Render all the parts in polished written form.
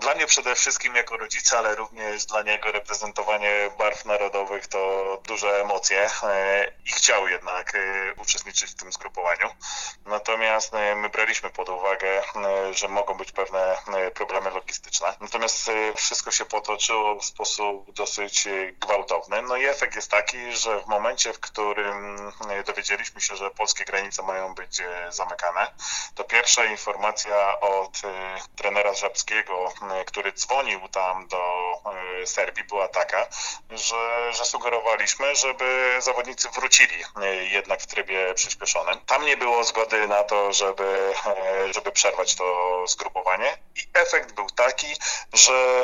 Dla mnie przede wszystkim jako rodzica, ale również dla niego reprezentowanie barw narodowych to duże emocje i chciał jednak uczestniczyć w tym zgrupowaniu. Natomiast my braliśmy pod uwagę, że mogą być pewne problemy logistyczne. Natomiast wszystko się potoczyło w sposób dosyć gwałtowny. No i efekt jest taki, że w momencie, w którym dowiedzieliśmy się, że polskie granice mają być zamykane, to pierwsza informacja od trenera Żabskiego, który dzwonił tam do Serbii, była taka, że sugerowaliśmy, żeby zawodnicy wrócili jednak w trybie przyspieszonym. Tam nie było zgody na to, żeby przerwać to zgrupowanie i efekt był taki, że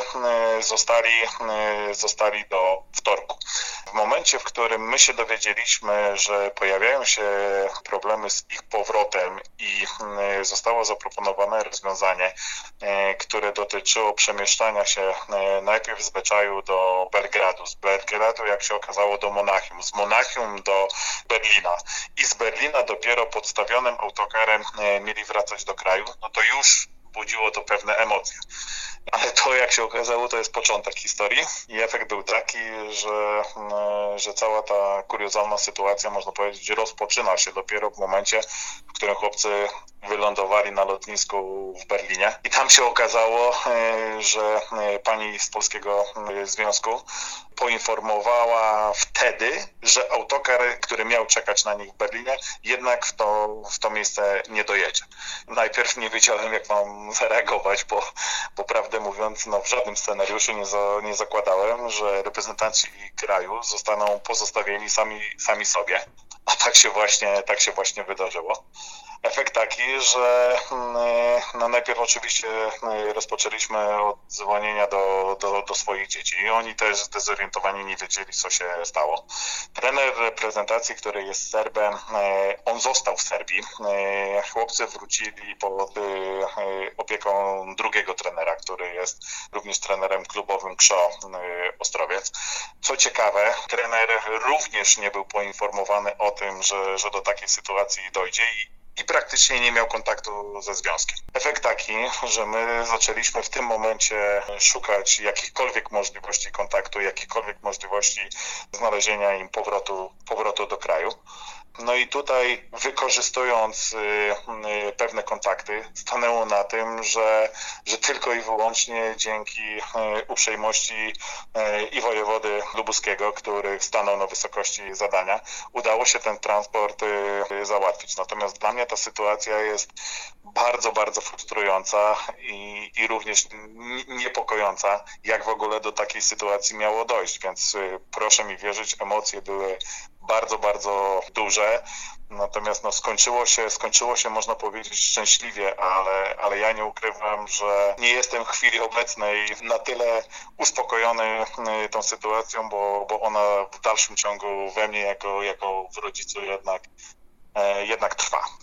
zostali do wtorku. W momencie, w którym my się dowiedzieliśmy, że pojawiają się problemy z ich powrotem i zostało zaproponowane rozwiązanie, które dotyczyło przemieszczania się najpierw z Beczaju do Belgradu, z Belgradu, jak się okazało, do Monachium, z Monachium do Berlina i z Berlina dopiero podstawionym autokarem mieli wracać do kraju, no to już budziło to pewne emocje. Ale to, jak się okazało, to jest początek historii i efekt był taki, że cała ta kuriozalna sytuacja, można powiedzieć, rozpoczyna się dopiero w momencie, w którym chłopcy wylądowali na lotnisku w Berlinie. I tam się okazało, że pani z Polskiego Związku poinformowała wtedy, że autokar, który miał czekać na nich w Berlinie, jednak w to miejsce nie dojedzie. Najpierw nie wiedziałem, jak mam zareagować, bo prawdę mówiąc, no w żadnym scenariuszu nie zakładałem, że reprezentanci kraju zostaną pozostawieni sami sobie. A tak się właśnie wydarzyło. Efekt taki, że no najpierw oczywiście rozpoczęliśmy od dzwonienia do swoich dzieci i oni też zdezorientowani nie wiedzieli, co się stało. Trener reprezentacji, który jest Serbem, on został w Serbii. Chłopcy wrócili pod opieką drugiego trenera, który jest również trenerem klubowym KSZO Ostrowiec. Co ciekawe, trener również nie był poinformowany o tym, że do takiej sytuacji dojdzie i praktycznie nie miał kontaktu ze związkiem. Efekt taki, że my zaczęliśmy w tym momencie szukać jakichkolwiek możliwości kontaktu, jakichkolwiek możliwości znalezienia im powrotu do kraju. No i tutaj, wykorzystując pewne kontakty, stanęło na tym, że tylko i wyłącznie dzięki uprzejmości i wojewody lubuskiego, który stanął na wysokości zadania, udało się ten transport załatwić. Natomiast dla mnie ta sytuacja jest bardzo, bardzo frustrująca i również niepokojąca, jak w ogóle do takiej sytuacji miało dojść. Więc proszę mi wierzyć, emocje były bardzo, bardzo duże. Natomiast skończyło się można powiedzieć szczęśliwie, ale ja nie ukrywam, że nie jestem w chwili obecnej na tyle uspokojony tą sytuacją, bo ona w dalszym ciągu we mnie jako w rodzicu jednak trwa.